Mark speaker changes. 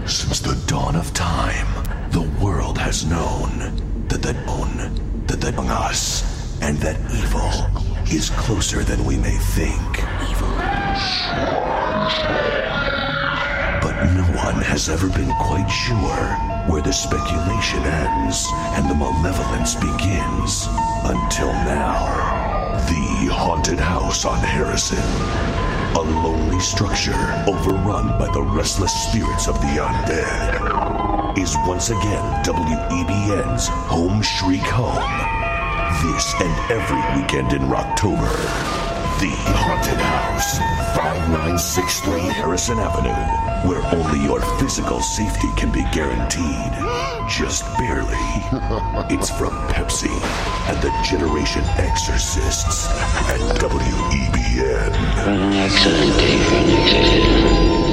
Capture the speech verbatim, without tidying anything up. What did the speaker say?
Speaker 1: Since the dawn of time, the world has known that the known that the among us and that evil is closer than we may think. Evil. But no one has ever been quite sure where the speculation ends and the malevolence begins. Until now. The Haunted House on Harrison. A lonely structure overrun by the restless spirits of the undead is once again W E B N's Home Shriek Home. This and every weekend in Rocktober. The Haunted House, five nine six three Harrison Avenue, where only your physical safety can be guaranteed. Just barely. It's from Pepsi and the Generation Exorcists at W E B N.
Speaker 2: Excellent day for an exorcism.